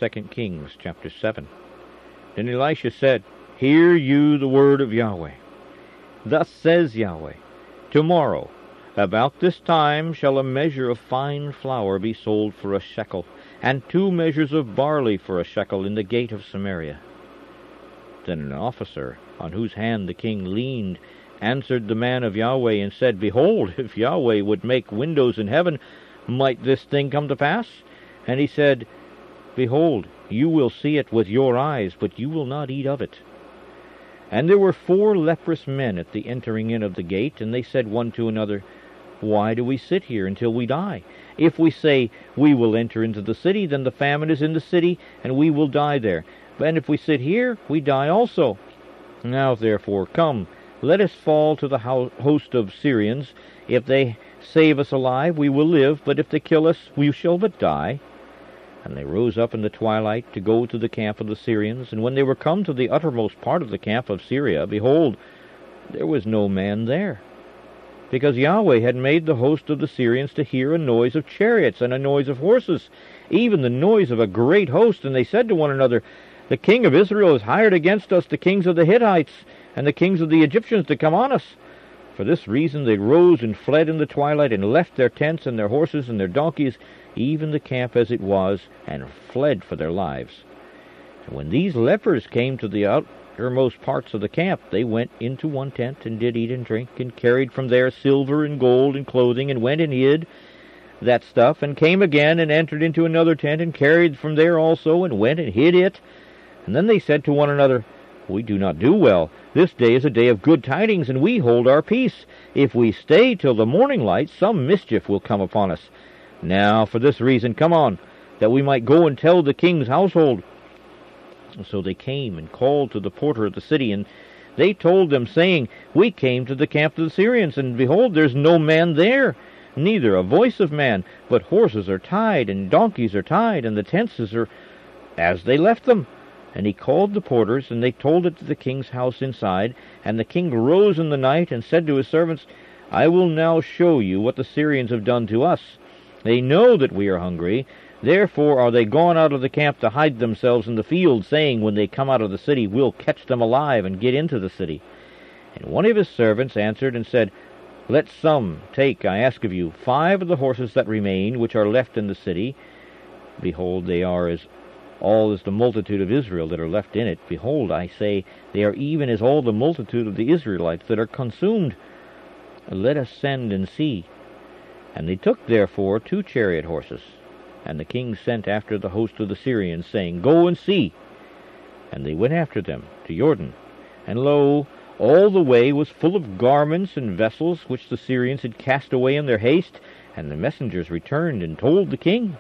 2 Kings chapter 7. Then Elisha said, Hear you the word of Yahweh. Thus says Yahweh, Tomorrow, about this time, shall a measure of fine flour be sold for a shekel, and 2 measures of barley for a shekel in the gate of Samaria. Then an officer, on whose hand the king leaned, answered the man of Yahweh, and said, Behold, if Yahweh would make windows in heaven, might this thing come to pass? And he said, Behold, you will see it with your eyes, but you will not eat of it. And there were 4 leprous men at the entering in of the gate, and they said one to another, Why do we sit here until we die? If we say, We will enter into the city, then the famine is in the city, and we will die there. And if we sit here, we die also. Now therefore, come, let us fall to the host of Syrians. If they save us alive, we will live, but if they kill us, we shall but die. And they rose up in the twilight to go to the camp of the Syrians. And when they were come to the uttermost part of the camp of Syria, behold, there was no man there, because Yahweh had made the host of the Syrians to hear a noise of chariots and a noise of horses, even the noise of a great host. And they said to one another, The king of Israel has hired against us the kings of the Hittites and the kings of the Egyptians to come on us. For this reason they rose and fled in the twilight, and left their tents and their horses and their donkeys, even the camp as it was, and fled for their lives. And when these lepers came to the uttermost parts of the camp, they went into one tent, and did eat and drink, and carried from there silver and gold and clothing, and went and hid that stuff, and came again, and entered into another tent, and carried from there also, and went and hid it. And then they said to one another, We do not do well. This day is a day of good tidings, and we hold our peace. If we stay till the morning light, some mischief will come upon us. Now, for this reason, come on, that we might go and tell the king's household. So they came and called to the porter of the city, and they told them, saying, We came to the camp of the Syrians, and behold, there's no man there, neither a voice of man, but horses are tied, and donkeys are tied, and the tents are as they left them. And he called the porters, and they told it to the king's house inside. And the king rose in the night, and said to his servants, I will now show you what the Syrians have done to us. They know that we are hungry, therefore are they gone out of the camp to hide themselves in the field, saying, When they come out of the city, we'll catch them alive, and get into the city. And one of his servants answered and said, Let some take, I ask of you, 5 of the horses that remain, which are left in the city. Behold, they are as the multitude of Israel that are left in it. Behold, I say, they are even as all the multitude of the Israelites that are consumed. Let us send and see. And they took therefore 2 chariot horses. And the king sent after the host of the Syrians, saying, Go and see. And they went after them to Jordan. And lo, all the way was full of garments and vessels, which the Syrians had cast away in their haste. And the messengers returned and told the king.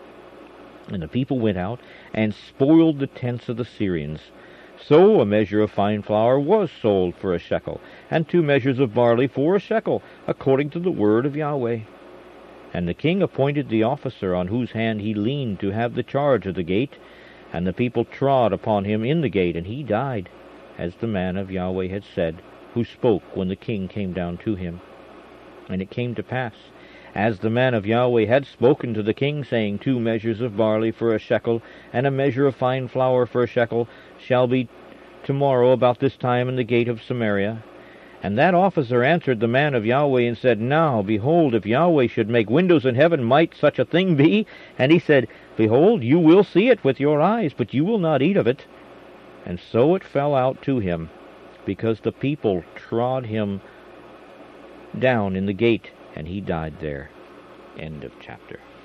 And the people went out and spoiled the tents of the Syrians. So a measure of fine flour was sold for a shekel, and 2 measures of barley for a shekel, according to the word of Yahweh. And the king appointed the officer on whose hand he leaned to have the charge of the gate. And the people trod upon him in the gate, and he died, as the man of Yahweh had said, who spoke when the king came down to him. And it came to pass, as the man of Yahweh had spoken to the king, saying, 2 measures of barley for a shekel, and a measure of fine flour for a shekel, shall be tomorrow about this time in the gate of Samaria. And that officer answered the man of Yahweh, and said, Now, behold, if Yahweh should make windows in heaven, might such a thing be? And he said, Behold, you will see it with your eyes, but you will not eat of it. And so it fell out to him, because the people trod him down in the gate, and he died there. End of chapter.